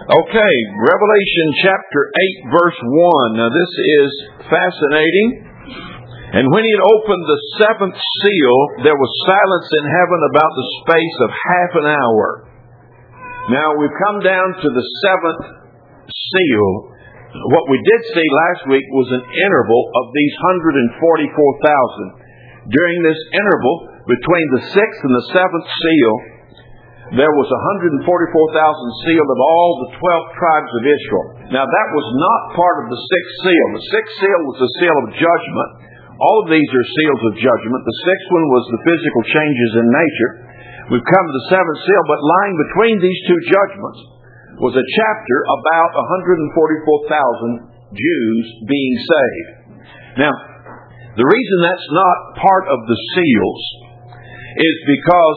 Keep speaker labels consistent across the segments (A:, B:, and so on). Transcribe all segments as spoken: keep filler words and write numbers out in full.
A: Okay, Revelation chapter eight, verse one. Now this is fascinating. And when he had opened the seventh seal, there was silence in heaven about the space of half an hour. Now we've come down to the seventh seal. What we did see last week was an interval of these one hundred forty-four thousand. During this interval, between the sixth and the seventh seal, there was one hundred forty-four thousand sealed of all the twelve tribes of Israel. Now that was not part of the sixth seal. The sixth seal was the seal of judgment. All of these are seals of judgment. The sixth one was the physical changes in nature. We've come to the seventh seal, but lying between these two judgments was a chapter about one hundred forty-four thousand Jews being saved. Now, the reason that's not part of the seals is because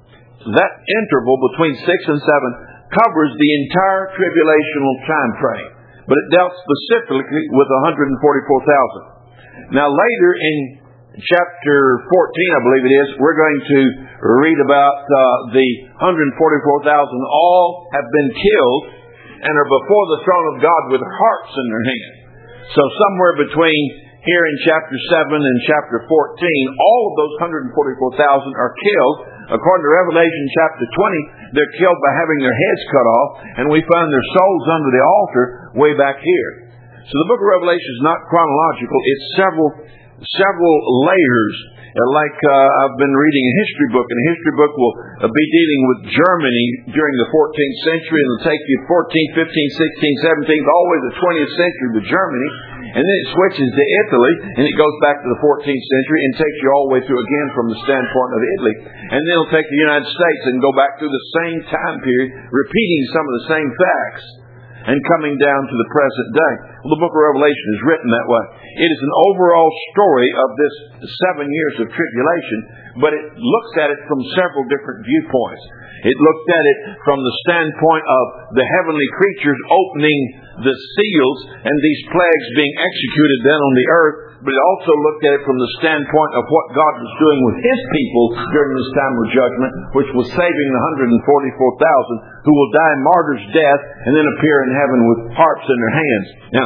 A: that interval between six and seven covers the entire tribulational time frame, but it dealt specifically with one hundred forty-four thousand. Now later in chapter fourteen, I believe it is, we're going to read about uh, the one hundred forty-four thousand. All have been killed and are before the throne of God with harps in their hand. So somewhere between here in chapter seven and chapter fourteen, all of those one hundred forty-four thousand are killed. According to Revelation chapter twenty, they're killed by having their heads cut off, and we find their souls under the altar way back here. So the book of Revelation is not chronological. It's several several layers. Like uh, I've been reading a history book, and a history book will uh, be dealing with Germany during the fourteenth century, and it'll take you fourteenth, fifteenth, sixteenth, seventeenth, all the way to the twentieth century with Germany. And then it switches to Italy, and it goes back to the fourteenth century and takes you all the way through again from the standpoint of Italy. And then it'll take the United States and go back through the same time period, repeating some of the same facts and coming down to the present day. Well, the book of Revelation is written that way. It is an overall story of this seven years of tribulation, but it looks at it from several different viewpoints. It looked at it from the standpoint of the heavenly creatures opening the seals and these plagues being executed then on the earth, but it also looked at it from the standpoint of what God was doing with His people during this time of judgment, which was saving the one hundred forty-four thousand who will die martyr's death and then appear in heaven with harps in their hands. Now,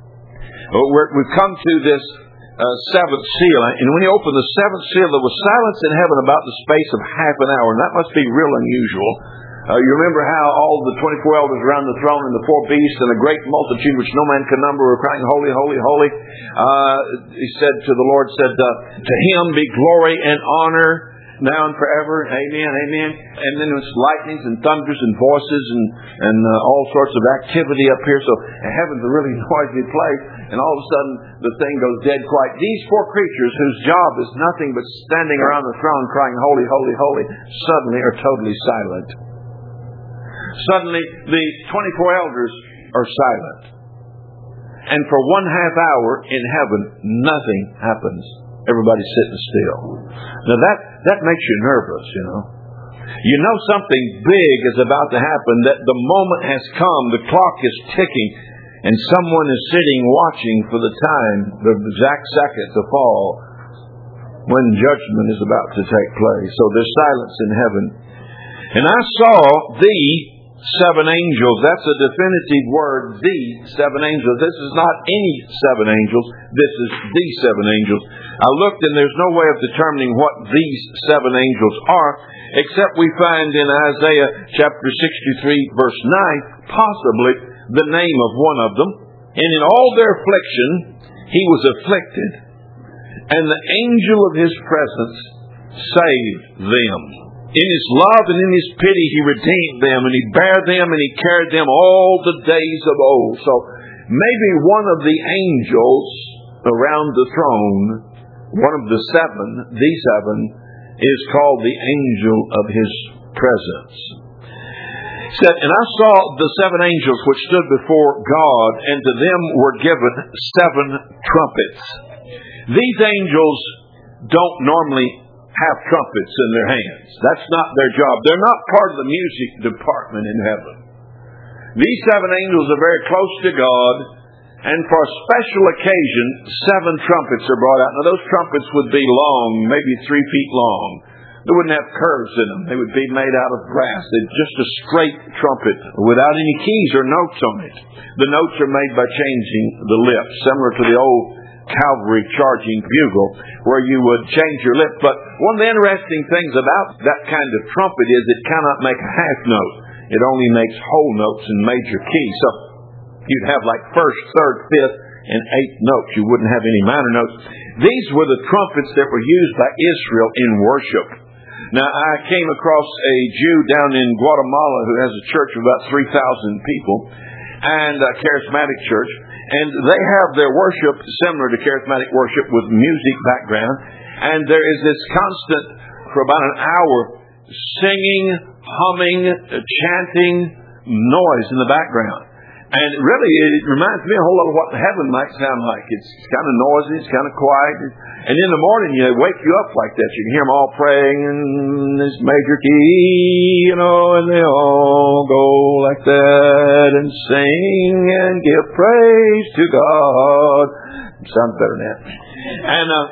A: we're, we've come to this Uh, seventh seal, and when he opened the seventh seal, there was silence in heaven about the space of half an hour, and that must be real unusual. Uh, you remember how all the twenty-four elders around the throne and the four beasts and a great multitude which no man can number were crying, "Holy, holy, holy." Uh, he said to the Lord, said, uh, "To Him be glory and honor now and forever." Amen, amen. And then there's lightnings and thunders and voices and, and uh, all sorts of activity up here. So heaven's a really noisy place. And all of a sudden, the thing goes dead quiet. These four creatures, whose job is nothing but standing around the throne crying, "Holy, holy, holy," suddenly are totally silent. Suddenly, the twenty-four elders are silent. And for one half hour in heaven, nothing happens. Everybody's sitting still. Now that, that makes you nervous, you know. You know something big is about to happen, that the moment has come, the clock is ticking, and someone is sitting watching for the time, the exact second to fall, when judgment is about to take place. So there's silence in heaven. And I saw the seven angels. That's a definitive word, the seven angels. This is not any seven angels. This is the seven angels. I looked, and there's no way of determining what these seven angels are, except we find in Isaiah chapter sixty-three, verse nine, possibly the name of one of them. And in all their affliction, he was afflicted, and the angel of his presence saved them. In his love and in his pity, he redeemed them, and he bare them, and he carried them all the days of old. So maybe one of the angels around the throne, one of the seven, the seven, is called the angel of his presence. It said, "And I saw the seven angels which stood before God, and to them were given seven trumpets." These angels don't normally have trumpets in their hands. That's not their job. They're not part of the music department in heaven. These seven angels are very close to God, and for a special occasion, seven trumpets are brought out. Now those trumpets would be long, maybe three feet long. They wouldn't have curves in them. They would be made out of brass. They're just a straight trumpet without any keys or notes on it. The notes are made by changing the lips, similar to the old cavalry charging bugle, where you would change your lips. But one of the interesting things about that kind of trumpet is it cannot make a half note. It only makes whole notes in major key. So you'd have like first, third, fifth, and eighth notes. You wouldn't have any minor notes. These were the trumpets that were used by Israel in worship. Now, I came across a Jew down in Guatemala who has a church of about three thousand people, and a charismatic church, and they have their worship similar to charismatic worship with music background, and there is this constant, for about an hour, singing, humming, chanting noise in the background. And really, it reminds me a whole lot of what heaven might sound like. It's, it's kind of noisy, it's kind of quiet. And in the morning, you know, they wake you up like that. You can hear them all praying in this major key, you know, and they all go like that and sing and give praise to God. It sounds better than that. And uh,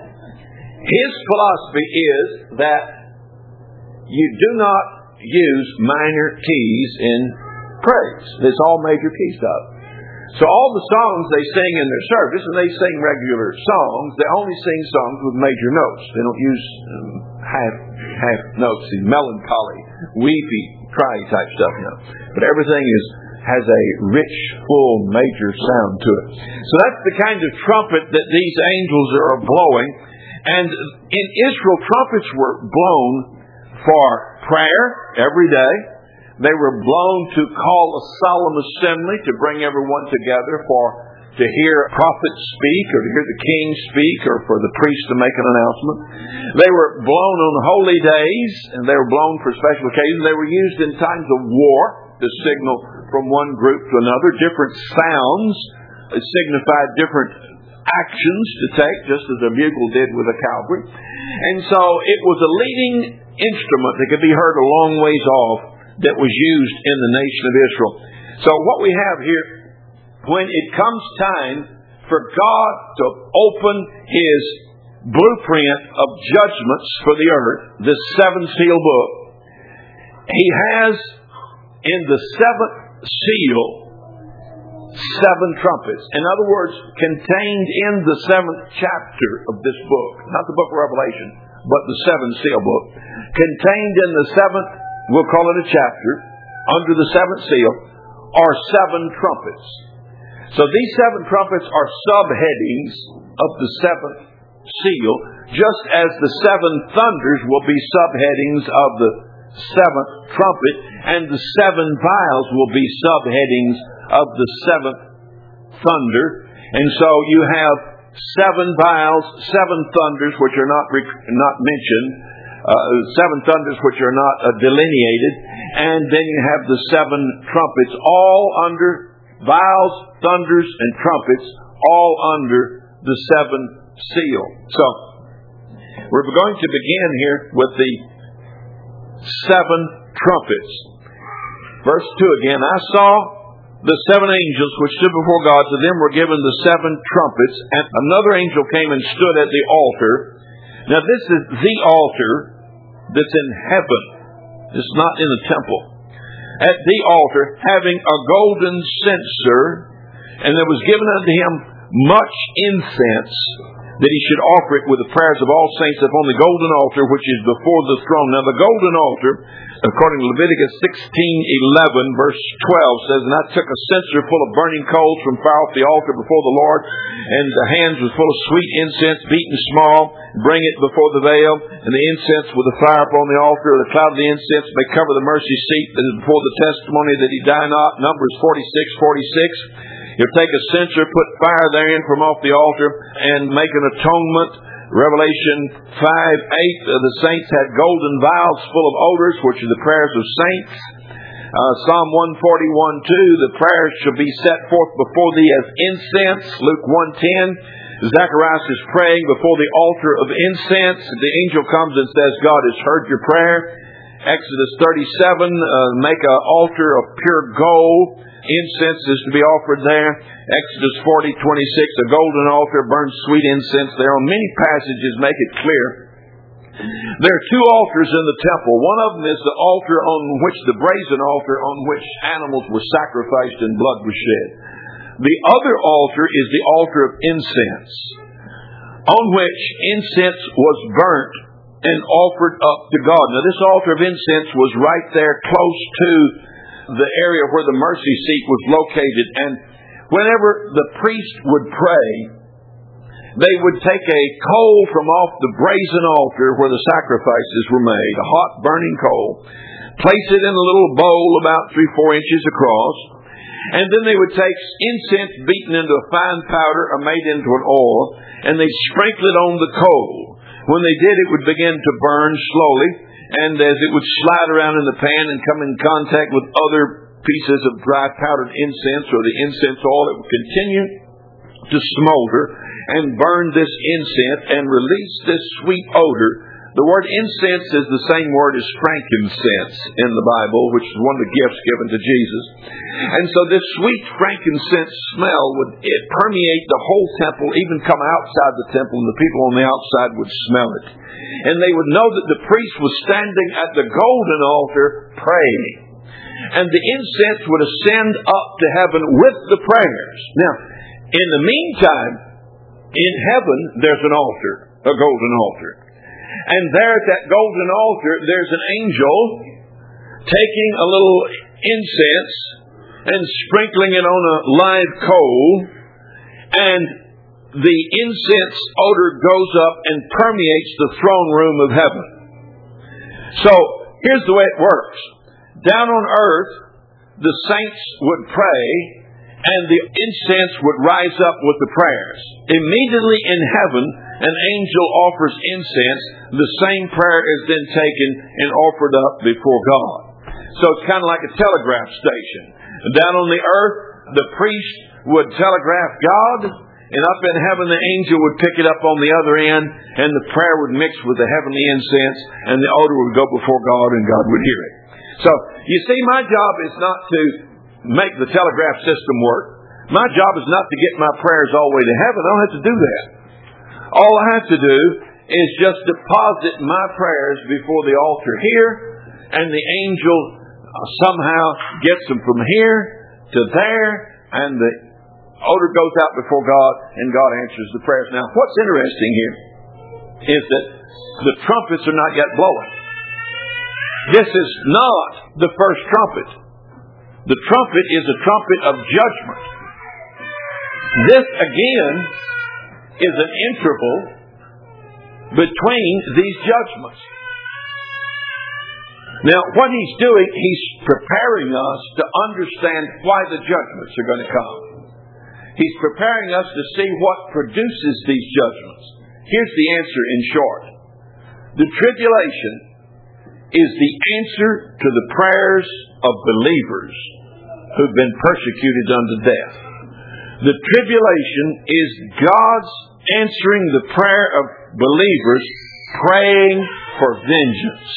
A: his philosophy is that you do not use minor keys in praise. It's all major key stuff. So all the songs they sing in their service, and they sing regular songs, they only sing songs with major notes. They don't use um, half half notes, these melancholy, weepy, cry type stuff, you know. But everything is has a rich, full, major sound to it. So that's the kind of trumpet that these angels are blowing. And in Israel, trumpets were blown for prayer every day. They were blown to call a solemn assembly, to bring everyone together for to hear a prophet speak, or to hear the king speak, or for the priest to make an announcement. They were blown on holy days, and they were blown for special occasions. They were used in times of war to signal from one group to another. Different sounds signified different actions to take, just as a bugle did with a cavalry. And so it was a leading instrument that could be heard a long ways off, that was used in the nation of Israel. So what we have here, when it comes time for God to open His blueprint of judgments for the earth, this seven seal book, He has in the seventh seal seven trumpets. In other words, contained in the seventh chapter of this book, not the book of Revelation, but the seven seal book, contained in the seventh, we'll call it a chapter, under the seventh seal, are seven trumpets. So these seven trumpets are subheadings of the seventh seal, just as the seven thunders will be subheadings of the seventh trumpet, and the seven vials will be subheadings of the seventh thunder. And so you have seven vials, seven thunders, which are not not mentioned, uh, seven thunders which are not uh, delineated, and then you have the seven trumpets, all under vials, thunders, and trumpets, all under the seven seal. So we're going to begin here with the seven trumpets. Verse two again. I saw the seven angels which stood before God. To them were given the seven trumpets. And another angel came and stood at the altar. Now this is the altar that's in heaven. It's not in the temple. At the altar, having a golden censer, and there was given unto him much incense, that he should offer it with the prayers of all saints upon the golden altar which is before the throne. Now the golden altar, according to Leviticus sixteen eleven, verse twelve, says, And I took a censer full of burning coals from fire off the altar before the Lord, and the hands was full of sweet incense, beaten small, bring it before the veil, and the incense with the fire upon the altar. The cloud of the incense may cover the mercy seat that is before the testimony that he die not. Numbers forty-six forty-six. He'll take a censer, put fire therein from off the altar, and make an atonement. Revelation five eight, uh, the saints had golden vials full of odors, which are the prayers of saints. Uh, Psalm one forty-one two, the prayers shall be set forth before thee as incense. Luke one ten, Zacharias is praying before the altar of incense. The angel comes and says, God has heard your prayer. Exodus thirty-seven, uh, make an altar of pure gold. Incense is to be offered there. Exodus forty twenty-six, a golden altar burns sweet incense there. On many passages make it clear There are two altars in the temple. One of them is the altar on which, the brazen altar on which animals were sacrificed and blood was shed. The other altar is the altar of incense, on which incense was burnt and offered up to God. Now, this altar of incense was right there close to the area where the mercy seat was located. And whenever the priest would pray, they would take a coal from off the brazen altar where the sacrifices were made, a hot burning coal, place it in a little bowl about three, four inches across, and then they would take incense beaten into a fine powder or made into an oil, and they'd sprinkle it on the coal. When they did, it would begin to burn slowly, and as it would slide around in the pan and come in contact with other pieces of dry powdered incense or the incense oil, it would continue to smolder and burn this incense and release this sweet odor. The word incense is the same word as frankincense in the Bible, which is one of the gifts given to Jesus. And so this sweet frankincense smell would it permeate the whole temple, even come outside the temple, and the people on the outside would smell it. And they would know that the priest was standing at the golden altar praying. And the incense would ascend up to heaven with the prayers. Now, in the meantime, in heaven, there's an altar, a golden altar. And there at that golden altar, there's an angel taking a little incense and sprinkling it on a live coal. And the incense odor goes up and permeates the throne room of heaven. So, here's the way it works. Down on earth, the saints would pray, and the incense would rise up with the prayers. Immediately in heaven, an angel offers incense. The same prayer is then taken and offered up before God. So it's kind of like a telegraph station. Down on the earth, the priest would telegraph God, and up in heaven, the angel would pick it up on the other end, and the prayer would mix with the heavenly incense, and the odor would go before God, and God would hear it. So, you see, my job is not to make the telegraph system work. My job is not to get my prayers all the way to heaven. I don't have to do that. All I have to do is just deposit my prayers before the altar here, and the angel somehow gets them from here to there, and the odor goes out before God, and God answers the prayers. Now, what's interesting here is that the trumpets are not yet blowing. This is not the first trumpet. The trumpet is a trumpet of judgment. This, again, is an interval between these judgments. Now, what he's doing, he's preparing us to understand why the judgments are going to come. He's preparing us to see what produces these judgments. Here's the answer in short. The tribulation is the answer to the prayers of believers who've been persecuted unto death. The tribulation is God's answering the prayer of believers praying for vengeance.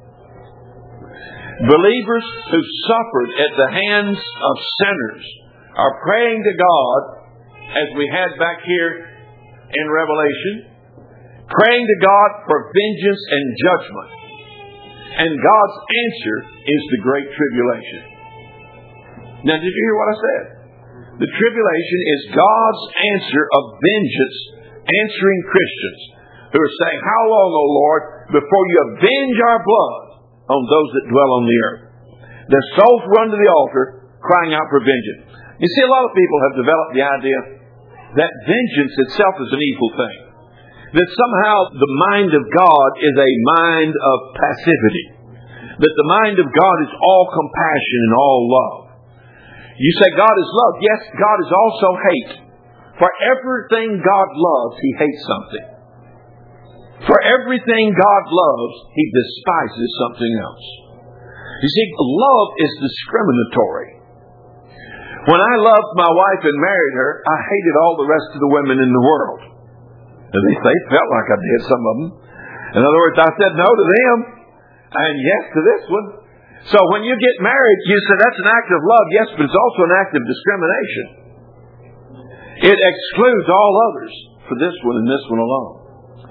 A: Believers who suffered at the hands of sinners are praying to God, as we had back here in Revelation, praying to God for vengeance and judgment. And God's answer is the Great Tribulation. Now, did you hear what I said? The tribulation is God's answer of vengeance, answering Christians who are saying, "How long, O Lord, before you avenge our blood on those that dwell on the earth?" Their souls run to the altar, crying out for vengeance. You see, a lot of people have developed the idea that vengeance itself is an evil thing. That somehow the mind of God is a mind of passivity. That the mind of God is all compassion and all love. You say God is love. Yes, God is also hate. For everything God loves, He hates something. For everything God loves, He despises something else. You see, love is discriminatory. When I loved my wife and married her, I hated all the rest of the women in the world. At least they felt like I did, some of them. In other words, I said no to them and yes to this one. So when you get married, you say that's an act of love, yes, but it's also an act of discrimination. It excludes all others for this one and this one alone.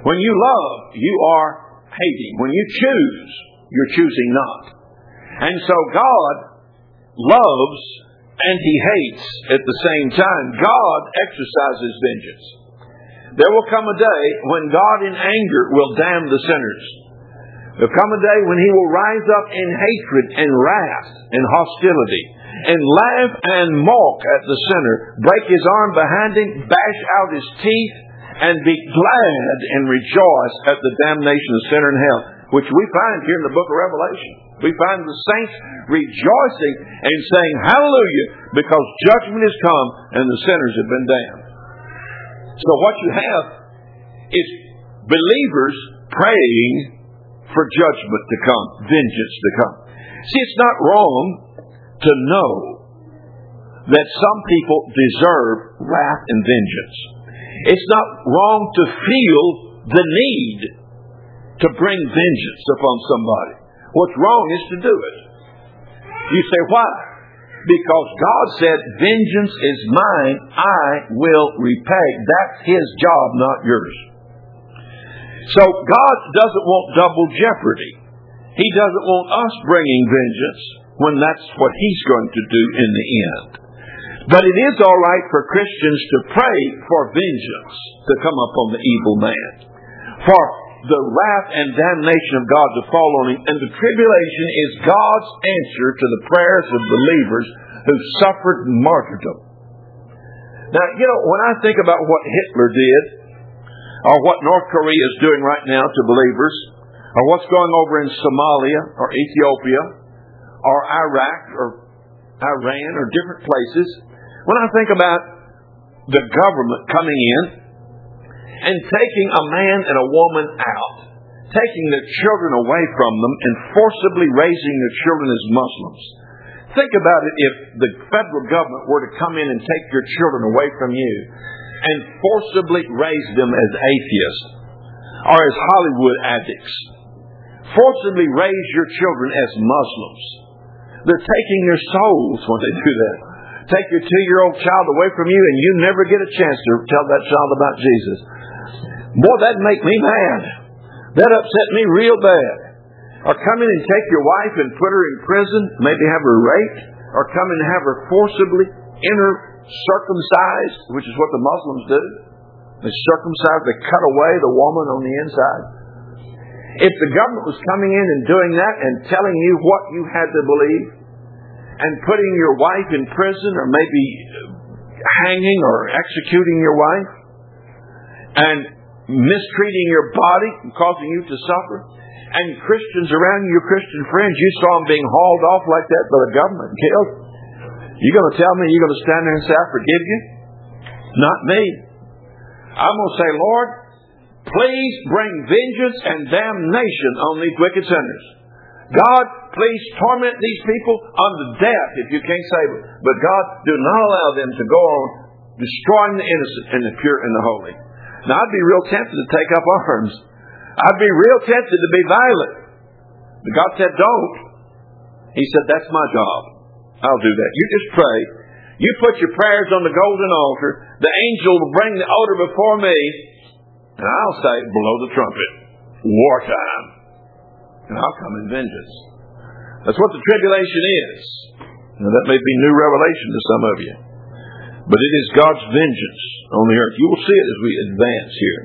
A: When you love, you are hating. When you choose, you're choosing not. And so God loves and He hates at the same time. God exercises vengeance. There will come a day when God in anger will damn the sinners. There will come a day when He will rise up in hatred and wrath and hostility and laugh and mock at the sinner, break his arm behind him, bash out his teeth, and be glad and rejoice at the damnation of the sinner in hell, which we find here in the book of Revelation. We find the saints rejoicing and saying, hallelujah, because judgment has come and the sinners have been damned. So what you have is believers praying for judgment to come, vengeance to come. See, it's not wrong to know that some people deserve wrath and vengeance. It's not wrong to feel the need to bring vengeance upon somebody. What's wrong is to do it. You say, why? Because God said, vengeance is mine, I will repay. That's His job, not yours. So God doesn't want double jeopardy. He doesn't want us bringing vengeance when that's what He's going to do in the end. But it is all right for Christians to pray for vengeance to come upon the evil man, for the wrath and damnation of God to fall on him. And the tribulation is God's answer to the prayers of believers who suffered martyrdom. Now, you know, when I think about what Hitler did, or what North Korea is doing right now to believers, or what's going over in Somalia, or Ethiopia, or Iraq, or Iran, or different places, when I think about the government coming in and taking a man and a woman out, taking their children away from them and forcibly raising their children as Muslims. Think about it if the federal government were to come in and take your children away from you and forcibly raise them as atheists or as Hollywood addicts. Forcibly raise your children as Muslims. They're taking your souls when they do that. Take your two-year-old child away from you and you never get a chance to tell that child about Jesus. Boy, that'd make me mad. That'd upset me real bad. Or come in and take your wife and put her in prison, maybe have her raped, or come in and have her forcibly inner circumcised, which is what the Muslims do. They circumcise, they cut away the woman on the inside. If the government was coming in and doing that and telling you what you had to believe, and putting your wife in prison, or maybe hanging or executing your wife, and mistreating your body and causing you to suffer, and Christians around you, your Christian friends, you saw them being hauled off like that by the government and killed, you going to tell me you're going to stand there and say, I forgive you? Not me. I'm going to say, Lord, please bring vengeance and damnation on these wicked sinners. God, please torment these people unto death if you can't save them. But God, do not allow them to go on destroying the innocent and the pure and the holy. Now, I'd be real tempted to take up arms. I'd be real tempted to be violent. But God said, don't. He said, that's my job. I'll do that. You just pray. You put your prayers on the golden altar. The angel will bring the odor before me. And I'll say, blow the trumpet. Wartime. And I'll come in vengeance. That's what the tribulation is. Now, that may be new revelation to some of you. But it is God's vengeance on the earth. You will see it as we advance here.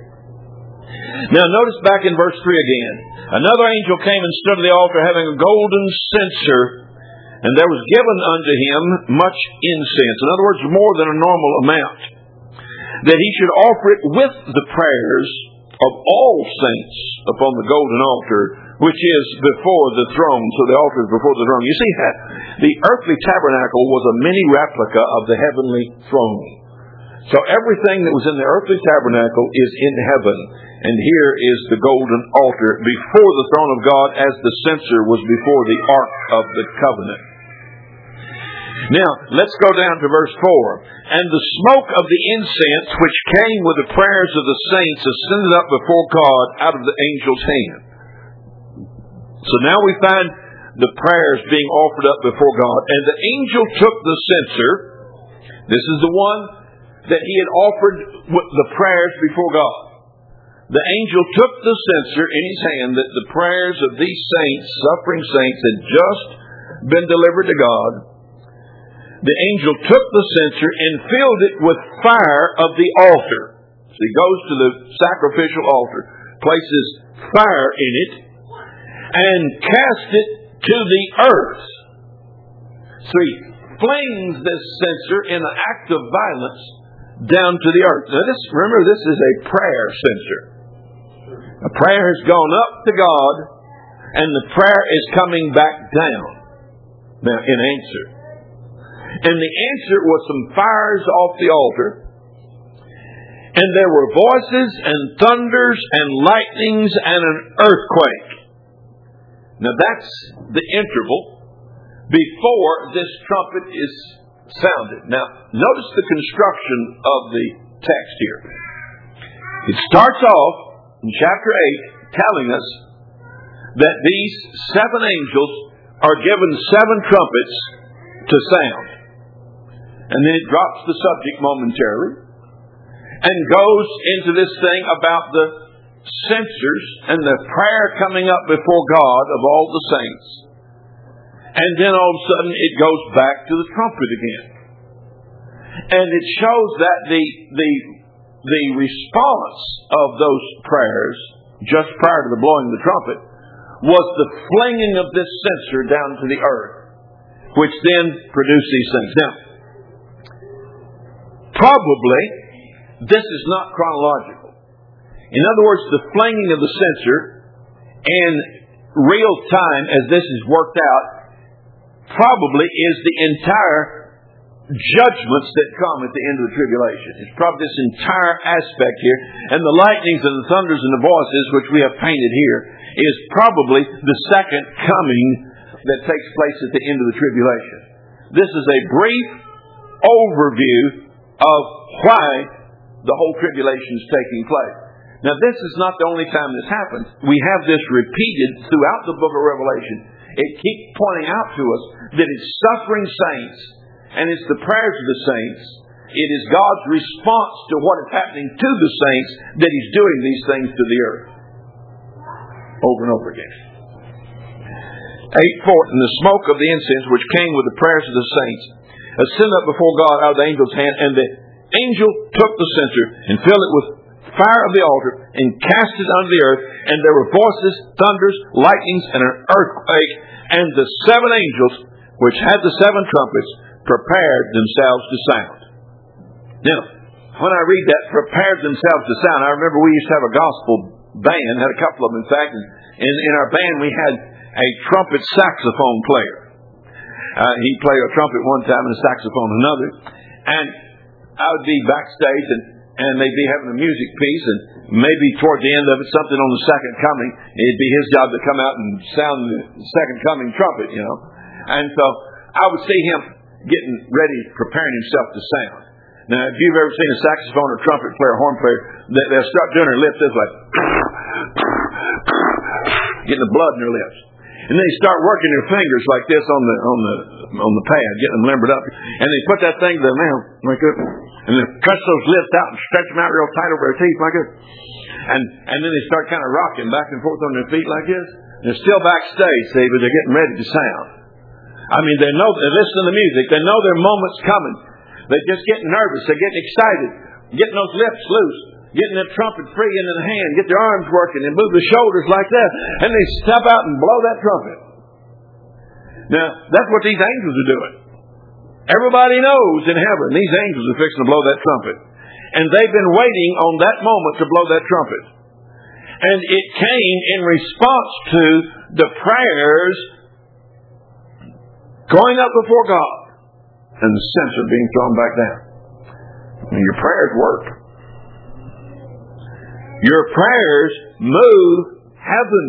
A: Now, notice back in verse three again. Another angel came and stood at the altar having a golden censer, and there was given unto him much incense. In other words, more than a normal amount. That he should offer it with the prayers of all saints upon the golden altar, which is before the throne. So the altar is before the throne. You see that? The earthly tabernacle was a mini replica of the heavenly throne. So everything that was in the earthly tabernacle is in heaven. And here is the golden altar before the throne of God, as the censer was before the ark of the covenant. Now, let's go down to verse four. And the smoke of the incense, which came with the prayers of the saints, ascended up before God out of the angel's hand. So now we find the prayers being offered up before God. And the angel took the censer. This is the one that he had offered with the prayers before God. the angel took the censer in his hand that the prayers of these saints, suffering saints, had just been delivered to God. The angel took the censer and filled it with fire of the altar. So he goes to the sacrificial altar, places fire in it, and cast it to the earth. So he flings this censer in an act of violence down to the earth. Now this, remember, this is a prayer censer. A prayer has gone up to God, and the prayer is coming back down now in answer. And the answer was some fires off the altar, and there were voices and thunders and lightnings and an earthquake. Now that's the interval before this trumpet is sounded. Now notice the construction of the text here. It starts off in chapter eight telling us that these seven angels are given seven trumpets to sound. And then it drops the subject momentarily and goes into this thing about the censers and the prayer coming up before God of all the saints. And then all of a sudden it goes back to the trumpet again. And it shows that the, the, the response of those prayers, just prior to the blowing of the trumpet, was the flinging of this censer down to the earth, which then produced these things. Now, probably, this is not chronological. In other words, the flinging of the censer in real time as this is worked out probably is the entire judgments that come at the end of the tribulation. It's probably this entire aspect here. And the lightnings and the thunders and the voices, which we have painted here, is probably the second coming that takes place at the end of the tribulation. This is a brief overview of why the whole tribulation is taking place. Now, this is not the only time this happens. We have this repeated throughout the book of Revelation. It keeps pointing out to us that it's suffering saints, and it's the prayers of the saints. It is God's response to what is happening to the saints that He's doing these things to the earth. Over and over again. eight four, and the smoke of the incense which came with the prayers of the saints ascended up before God out of the angel's hand, and the angel took the censer and filled it with fire of the altar and cast it unto the earth, and there were voices, thunders, lightnings, and an earthquake, and the seven angels which had the seven trumpets prepared themselves to sound. Now, when I read that, prepared themselves to sound, I remember we used to have a gospel band, had a couple of them in fact, and in, in our band we had a trumpet saxophone player. Uh, he played a trumpet one time and a saxophone another, and I would be backstage and, and they'd be having a music piece, and maybe toward the end of it, something on the second coming, it'd be his job to come out and sound the second coming trumpet, you know. And so I would see him getting ready, preparing himself to sound. Now, if you've ever seen a saxophone or trumpet player, horn player, they, they'll start doing their lips this way, getting the blood in their lips. And then they start working their fingers like this on the on the on the pad, getting them limbered up. And they put that thing to their mouth like this, and then cut those lips out and stretch them out real tight over their teeth like this. And and then they start kind of rocking back and forth on their feet like this. And they're still backstage, see, but they're getting ready to sound. I mean, they know, they listen to the music, they know their moment's coming. They're just getting nervous, they're getting excited, getting those lips loose, getting the trumpet free in the hand, get their arms working, and move the shoulders like that, and they step out and blow that trumpet. Now, that's what these angels are doing. Everybody knows in heaven, these angels are fixing to blow that trumpet. And they've been waiting on that moment to blow that trumpet. And it came in response to the prayers going up before God and the censer being thrown back down. And your prayers work. Your prayers move heaven.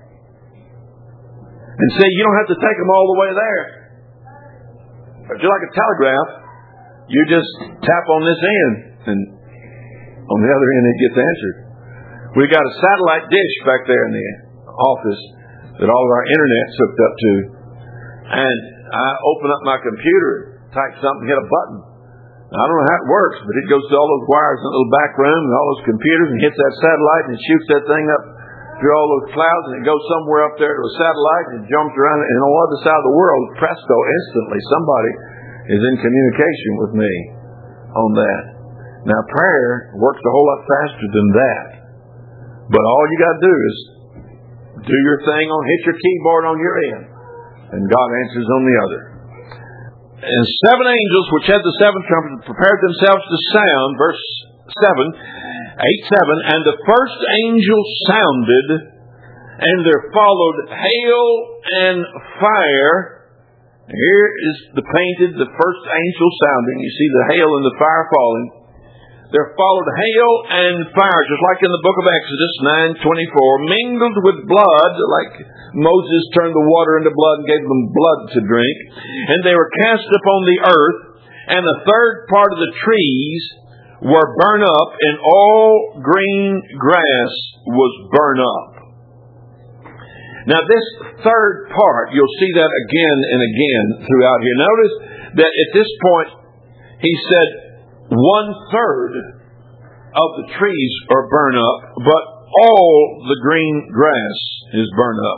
A: And see, you don't have to take them all the way there. But just like a telegraph, you just tap on this end, and on the other end it gets answered. We've got a satellite dish back there in the office that all of our internet's hooked up to. And I open up my computer, type something, hit a button. I don't know how it works, but it goes to all those wires in the little back room and all those computers and hits that satellite and it shoots that thing up through all those clouds and it goes somewhere up there to a satellite and it jumps around and on the other side of the world, presto, instantly somebody is in communication with me on that. Now prayer works a whole lot faster than that. But all you got to do is do your thing on, hit your keyboard on your end, and God answers on the other. And seven angels which had the seven trumpets prepared themselves to sound, verse seven, eight, seven, and the first angel sounded, and there followed hail and fire. Here is the painted, the first angel sounding. You see the hail and the fire falling. There followed hail and fire, just like in the book of Exodus nine twenty-four, mingled with blood, like Moses turned the water into blood and gave them blood to drink. And they were cast upon the earth, and a third part of the trees were burned up, and all green grass was burned up. Now this third part, you'll see that again and again throughout here. Notice that at this point, he said, one third of the trees are burned up, but all the green grass is burned up.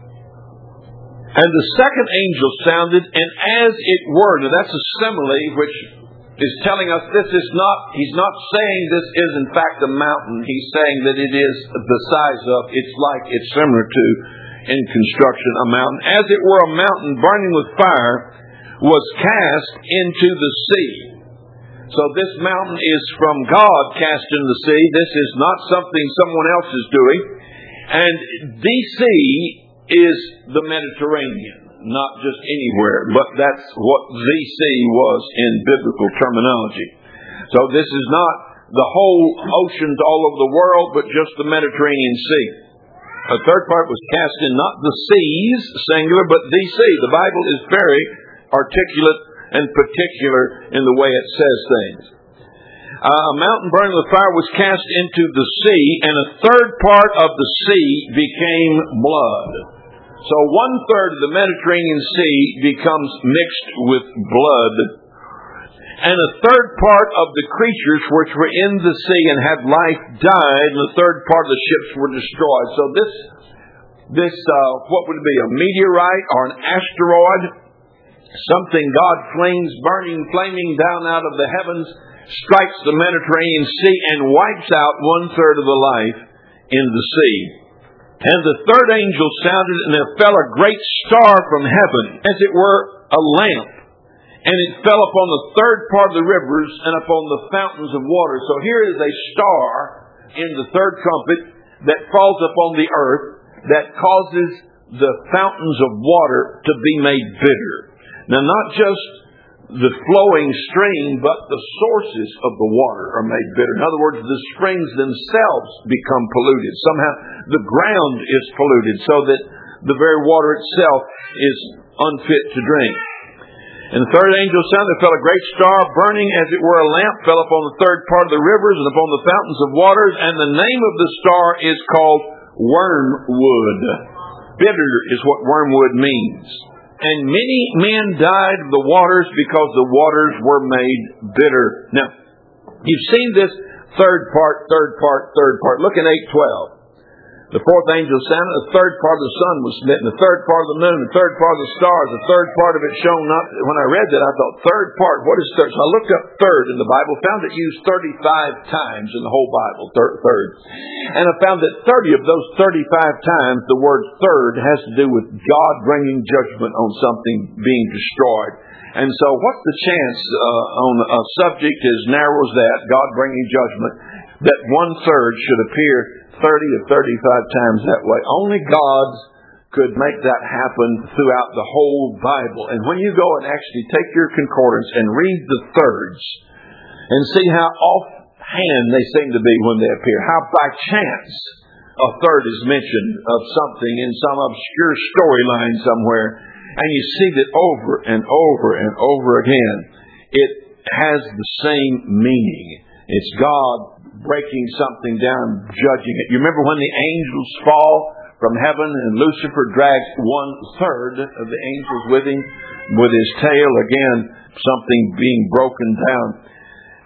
A: And the second angel sounded, and as it were, now that's a simile which is telling us this is not, he's not saying this is in fact a mountain. He's saying that it is the size of, it's like, it's similar to, in construction, a mountain. As it were a mountain burning with fire was cast into the sea. So this mountain is from God cast into the sea. This is not something someone else is doing. And the sea is the Mediterranean, not just anywhere, but that's what the sea was in biblical terminology. So this is not the whole oceans all over the world, but just the Mediterranean Sea. A third part was cast in not the seas, singular, but the sea. The Bible is very articulate and particular in the way it says things. Uh, a mountain burning with fire was cast into the sea, and a third part of the sea became blood. So one third of the Mediterranean Sea becomes mixed with blood. And a third part of the creatures which were in the sea and had life died, and the third part of the ships were destroyed. So this, this uh, what would it be, a meteorite or an asteroid? Something God flings, burning, flaming down out of the heavens, strikes the Mediterranean Sea and wipes out one third of the life in the sea. And the third angel sounded, and there fell a great star from heaven, as it were a lamp. And it fell upon the third part of the rivers and upon the fountains of water. So here is a star in the third trumpet that falls upon the earth that causes the fountains of water to be made bitter. Now, not just the flowing stream, but the sources of the water are made bitter. In other words, the springs themselves become polluted. Somehow the ground is polluted so that the very water itself is unfit to drink. And the third angel sounded, there fell a great star, burning as it were a lamp, fell upon the third part of the rivers and upon the fountains of waters. And the name of the star is called wormwood. Bitter is what wormwood means. And many men died of the waters because the waters were made bitter. Now, you've seen this third part, third part, third part. Look in eight twelve. The fourth angel sounded, the third part of the sun was smitten, the third part of the moon, the third part of the stars, the third part of it shone not. When I read that, I thought, third part, what is third? So I looked up third in the Bible, found it used thirty-five times in the whole Bible, third. third. And I found that thirty of those thirty-five times, the word third has to do with God bringing judgment on something being destroyed. And so what's the chance uh, on a subject as narrow as that, God bringing judgment, that one third should appear thirty or thirty-five times that way? Only God could make that happen throughout the whole Bible. And when you go and actually take your concordance and read the thirds and see how offhand they seem to be when they appear, how by chance a third is mentioned of something in some obscure storyline somewhere, and you see that over and over and over again, it has the same meaning. It's God breaking something down, judging it. You remember when the angels fall from heaven and Lucifer drags one third of the angels with him, with his tail, again, something being broken down.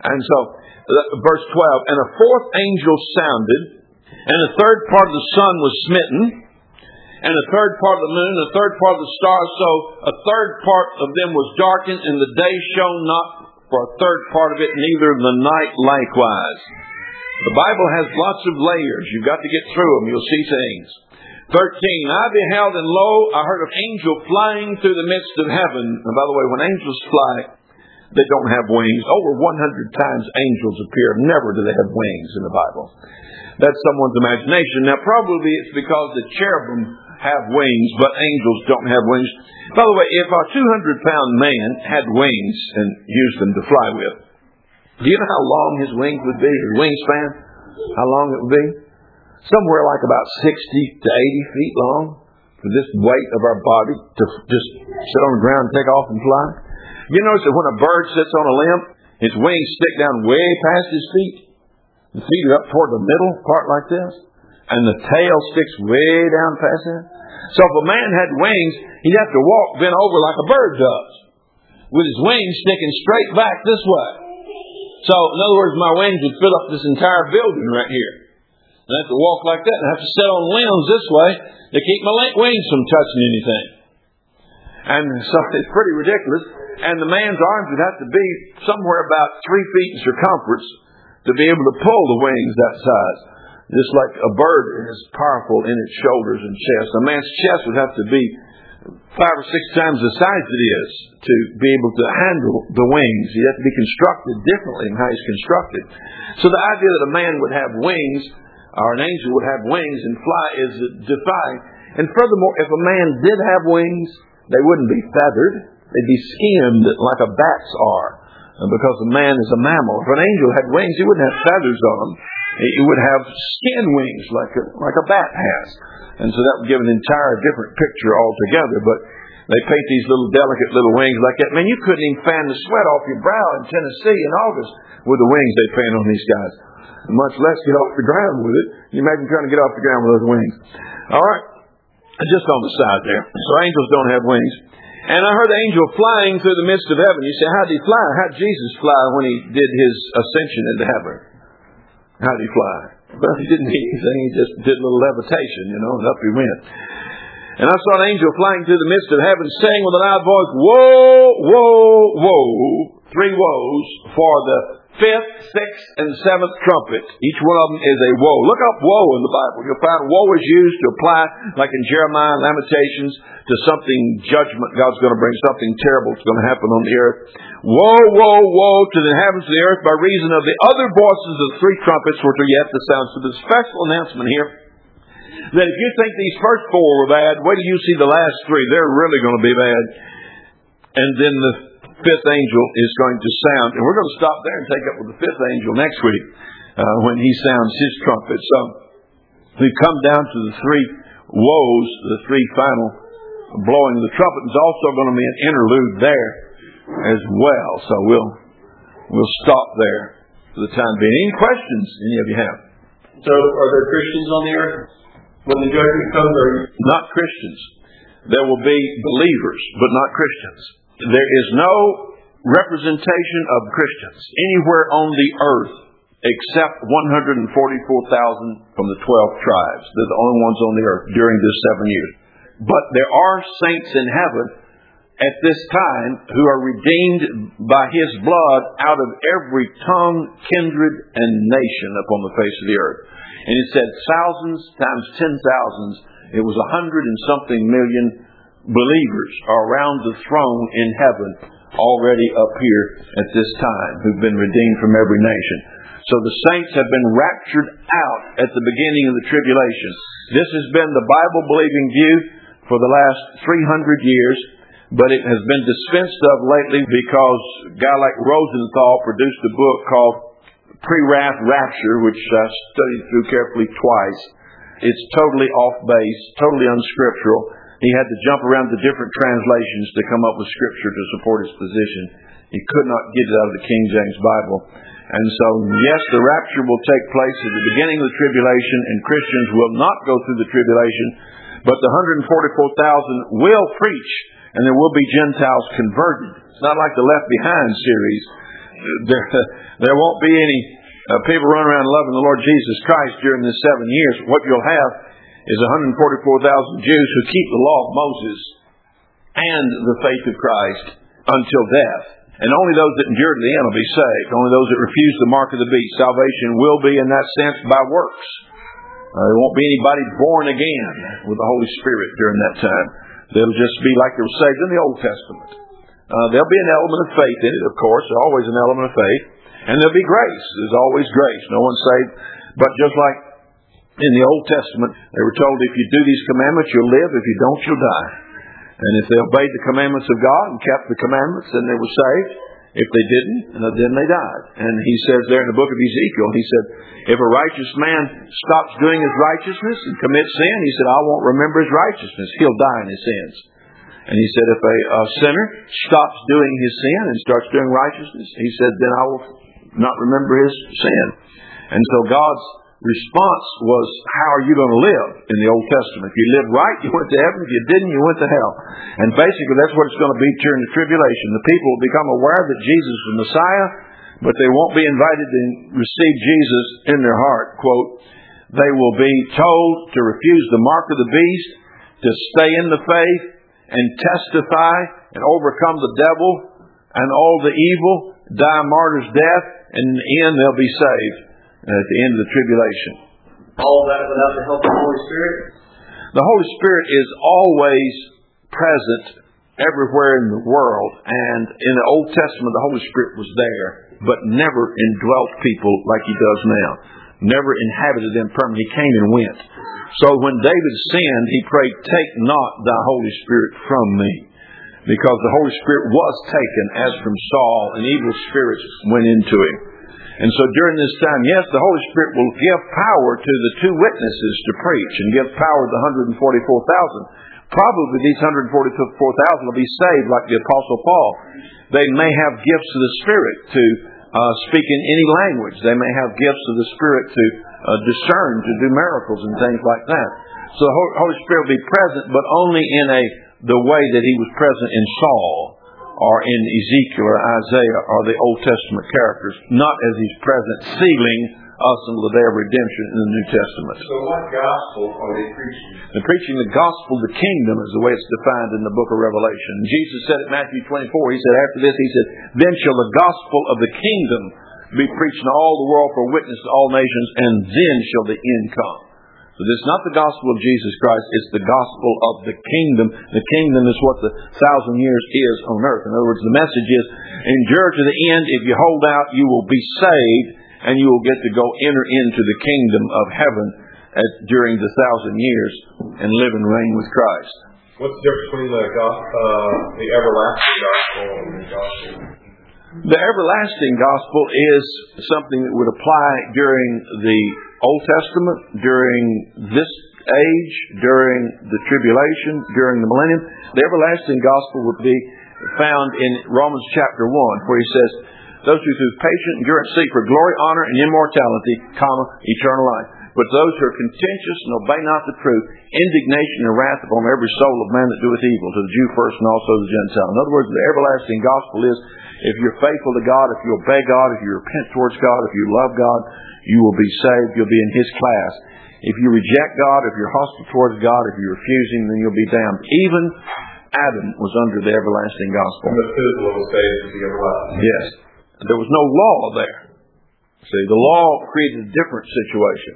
A: And so, verse twelve, and a fourth angel sounded, and a third part of the sun was smitten, and a third part of the moon, and a third part of the stars. So a third part of them was darkened, and the day shone not for a third part of it, neither the night likewise. The Bible has lots of layers. You've got to get through them. You'll see things. thirteen, I beheld, and lo, I heard an angel flying through the midst of heaven. And by the way, when angels fly, they don't have wings. Over one hundred times angels appear. Never do they have wings in the Bible. That's someone's imagination. Now, probably it's because the cherubim have wings, but angels don't have wings. By the way, if a two hundred pound man had wings and used them to fly with, do you know how long his wings would be, his wingspan? How long it would be? Somewhere like about sixty to eighty feet long for this weight of our body to just sit on the ground and take off and fly. You notice that when a bird sits on a limb, his wings stick down way past his feet. The feet are up toward the middle part like this, and the tail sticks way down past that. So if a man had wings, he'd have to walk bent over like a bird does, with his wings sticking straight back this way. So, in other words, my wings would fill up this entire building right here. I have to walk like that, and I have to sit on limbs this way to keep my wings from touching anything. And so it's pretty ridiculous. And the man's arms would have to be somewhere about three feet in circumference to be able to pull the wings that size. Just like a bird is powerful in its shoulders and chest. A man's chest would have to be five or six times the size it is to be able to handle the wings. He'd have to be constructed differently in how he's constructed. So the idea that a man would have wings, or an angel would have wings and fly, is defying. And furthermore, if a man did have wings, they wouldn't be feathered. They'd be skimmed like a bat's are, because a man is a mammal. If an angel had wings, he wouldn't have feathers on them. He would have skin wings like a, like a bat has. And so that would give an entire different picture altogether. But they paint these little delicate little wings like that. Man, you couldn't even fan the sweat off your brow in Tennessee in August with the wings they paint on these guys. Much less get off the ground with it. You imagine trying to get off the ground with those wings. All right. Just on the side there. So angels don't have wings. And I heard the angel flying through the midst of heaven. You say, how did he fly? How did Jesus fly when he did his ascension into heaven? How did he fly? Well, he didn't need anything. He just did a little levitation, you know, and up he went. And I saw an angel flying through the midst of heaven, saying with a loud voice, woe, woe, woe, three woes, for the fifth, sixth, and seventh trumpet. Each one of them is a woe. Look up woe in the Bible. You'll find woe is used to apply, like in Jeremiah, Lamentations, to something, judgment. God's going to bring something terrible that's going to happen on the earth. Woe, woe, woe to the inhabitants of the earth by reason of the other voices of the three trumpets which are yet to sound. So the special announcement here, that if you think these first four were bad, wait till you see the last three. They're really going to be bad. And then the fifth angel is going to sound. And we're going to stop there and take up with the fifth angel next week uh, when he sounds his trumpet. So we've come down to the three woes, the three final blowing of the trumpet. There's also going to be an interlude there as well. So we'll we'll stop there for the time being. Any questions any of you have?
B: So are there Christians on the earth when the judgment comes? Or
A: not Christians. There will be believers, but not Christians. There is no representation of Christians anywhere on the earth except one hundred forty-four thousand from the twelve tribes. They're the only ones on the earth during this seven years. But there are saints in heaven at this time who are redeemed by His blood out of every tongue, kindred, and nation upon the face of the earth. And it said thousands times ten thousands. It was a hundred and something million believers are around the throne in heaven already up here at this time who've been redeemed from every nation. So the saints have been raptured out at the beginning of the tribulation. This has been the Bible-believing view for the last three hundred years, but it has been dispensed of lately because a guy like Rosenthal produced a book called Pre-Wrath Rapture, which I studied through carefully twice. It's totally off base, totally unscriptural. He had to jump around to different translations to come up with scripture to support his position. He could not get it out of the King James Bible. And so, yes, the rapture will take place at the beginning of the tribulation, and Christians will not go through the tribulation, but the one hundred forty-four thousand will preach, and there will be Gentiles converted. It's not like the Left Behind series. there, there won't be any uh, people running around loving the Lord Jesus Christ during this seven years. What you'll have is one hundred forty-four thousand Jews who keep the law of Moses and the faith of Christ until death. And only those that endure to the end will be saved. Only those that refuse the mark of the beast. Salvation will be, in that sense, by works. Uh, there won't be anybody born again with the Holy Spirit during that time. They'll just be like they were saved in the Old Testament. Uh, there'll be an element of faith in it, of course. There's always an element of faith. And there'll be grace. There's always grace. No one's saved. But just like in the Old Testament, they were told, if you do these commandments, you'll live. If you don't, you'll die. And if they obeyed the commandments of God and kept the commandments, then they were saved. If they didn't, then they died. And he says there in the book of Ezekiel, he said, if a righteous man stops doing his righteousness and commits sin, he said, I won't remember his righteousness. He'll die in his sins. And he said, if a, a sinner stops doing his sin and starts doing righteousness, he said, then I will not remember his sin. And so God's response was, how are you going to live in the Old Testament? If you lived right, you went to heaven. If you didn't, you went to hell. And basically that's what it's going to be during the tribulation. The people will become aware that Jesus is the Messiah, but they won't be invited to receive Jesus in their heart. Quote, they will be told to refuse the mark of the beast, to stay in the faith, and testify and overcome the devil and all the evil, die a martyr's death, and in the end they'll be saved at the end of the tribulation.
B: All of that without the help of the Holy Spirit?
A: The Holy Spirit is always present everywhere in the world. And in the Old Testament, the Holy Spirit was there, but never indwelt people like He does now. Never inhabited them permanently. He came and went. So when David sinned, he prayed, take not thy Holy Spirit from me. Because the Holy Spirit was taken as from Saul, and evil spirits went into him. And so during this time, yes, the Holy Spirit will give power to the two witnesses to preach and give power to the one hundred forty-four thousand. Probably these one hundred forty-four thousand will be saved like the Apostle Paul. They may have gifts of the Spirit to uh, speak in any language. They may have gifts of the Spirit to uh, discern, to do miracles and things like that. So the Holy Spirit will be present, but only in a the way that He was present in Saul, or in Ezekiel or Isaiah or the Old Testament characters, not as He's present sealing us until the day of redemption in the New Testament.
B: So what gospel are they preaching?
A: They're preaching the gospel of the kingdom is the way it's defined in the book of Revelation. Jesus said in Matthew twenty-four, He said after this, He said, then shall the gospel of the kingdom be preached in all the world for witness to all nations, and then shall the end come. So this is not the gospel of Jesus Christ, it's the gospel of the kingdom. The kingdom is what the thousand years is on earth. In other words, the message is, endure to the end. If you hold out, you will be saved, and you will get to go enter into the kingdom of heaven at, during the thousand years and live and reign with Christ.
B: What's the difference between the, uh, the everlasting gospel and the gospel?
A: The everlasting gospel is something that would apply during the Old Testament, during this age, during the tribulation, during the millennium. The everlasting gospel would be found in Romans chapter one, where he says, those who through patient endurance seek for glory, honor, and immortality, comma, eternal life. But those who are contentious and obey not the truth, indignation and wrath upon every soul of man that doeth evil, to the Jew first and also the Gentile. In other words, the everlasting gospel is, if you're faithful to God, if you obey God, if you repent towards God, if you love God, you will be saved. You'll be in His class. If you reject God, if you're hostile towards God, if you refuse Him, then you'll be damned. Even Adam was under the everlasting gospel.
B: And the physical was saved to the everlasting.
A: Yes. There was no law there. See, the law created a different situation.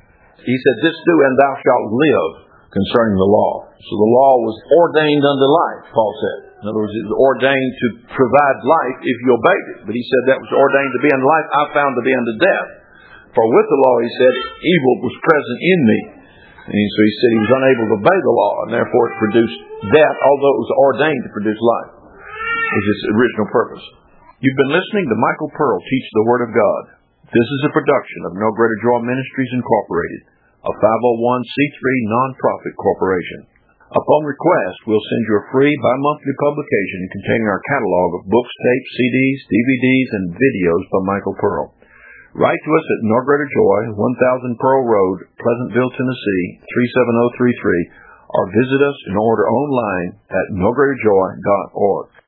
A: He said, this do and thou shalt live concerning the law. So the law was ordained unto life, Paul said. In other words, it was ordained to provide life if you obeyed it. But he said that was ordained to be unto life, I found to be unto death. For with the law, he said, evil was present in me. And so he said he was unable to obey the law, and therefore it produced death, although it was ordained to produce life. It was its original purpose. You've been listening to Michael Pearl teach the Word of God. This is a production of No Greater Joy Ministries Incorporated, a five oh one c three non-profit corporation. Upon request, we'll send you a free bi-monthly publication containing our catalog of books, tapes, C Ds, D V Ds, and videos by Michael Pearl. Write to us at No Greater Joy, one thousand Pearl Road, Pleasantville, Tennessee, three seven zero three three, or visit us in order online at no greater joy dot org.